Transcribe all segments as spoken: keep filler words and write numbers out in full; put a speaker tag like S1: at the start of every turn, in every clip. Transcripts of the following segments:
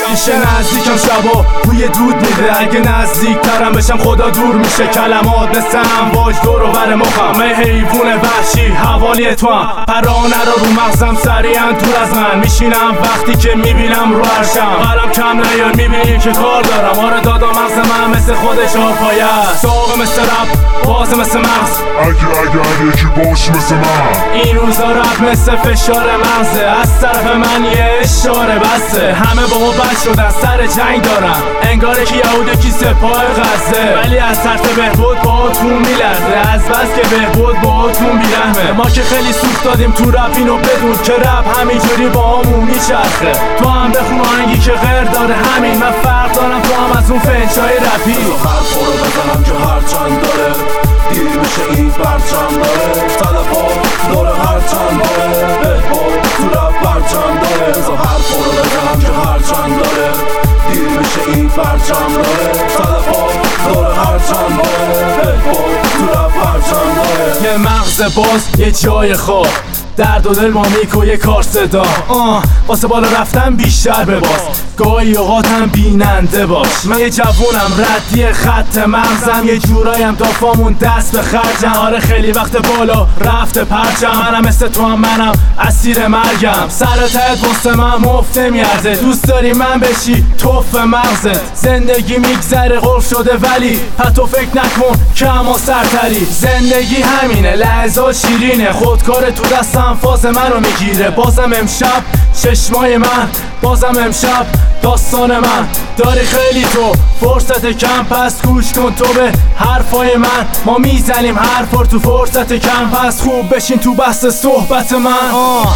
S1: همیشه نزدیکم شبا بوی دود میده، اگه نزدیک ترم بشم خدا دور میشه. کلمات مثل امواج دور و بر مخم، من حیوون وحشی حوالی تو هم. پرانه رو رو مغزم سریعا دور از من میشینم، وقتی که میبینم رو عرشم. قلم کم نیار میبینی که کار دارم، آره دادا مغز من مثل خود چهار پایه است. ساق مثل رب، باز مثل مغز،
S2: اگه اگه یکی باش مثل من.
S1: این روزا رب مثل فشار مغزه، از طرف من یه اشاره بسته. همه با ما بد شدن، سر جنگ دارن، انگار که یهود کی سپاه غزه. ولی از طرف بهبود باهاتون میلرزه، از بس که بهبود باهاتون بیرحمه. ما که خیلی سوخت دادیم تو رپ، اینو بدون که رپ همینجوری با همون میچرخه. تو هم بخون آهنگی که غیر داره همین، من فرق دارم تو هم از اون فنچای رپی.
S3: حرف رو بزنم که هر چند داره، دیر میشه این پرچم داره. تلفا داره هر چند داره، بهبود تو رپ پرچم داره. بزا حرف رو بزنم که هر چند داره، دیر میشه این پرچم داره. تلفا داره هر چند داره، بهبود تو رپ پرچم داره.
S1: یه مغز باز یه جای خواب، درد و دل ما میکو یه کار صدا. آه واسه بالا رفتن بیشتر بباز، گاهی اوقاتم بیننده باش. من یه جوونم ردی خط مغزم، یه جورایم دافامون دست به خرجم. آره خیلی وقت بالا رفته پرچم، منم مثل تو هم منم اسیر مرگم. سر تهت واسه من مفت نمیارزه، دوست داری من بشی توف مغزت. زندگی میگذره قرف شده ولی حتی فکر نکن که اما سرتری. زندگی همینه لحظات شیرینه، خودکار تو دستم فاز منو میگیره. بازم امشب چشمای من، بازم امشب داستان من. داری خیلی تو فرصت کم، پس گوش کن تو به حرفای من. ما میزنیم حرفا تو فرصت کم، پس خوب بشین تو بحث صحبت من. آه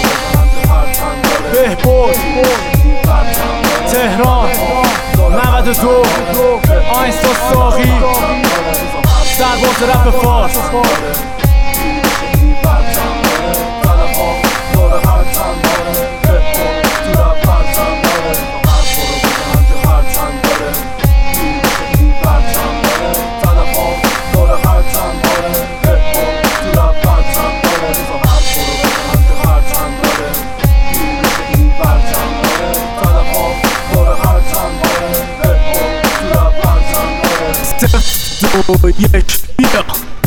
S1: بهبود تهران نود و دو آینستا ساقی سرباز رپ فارس. یک بیا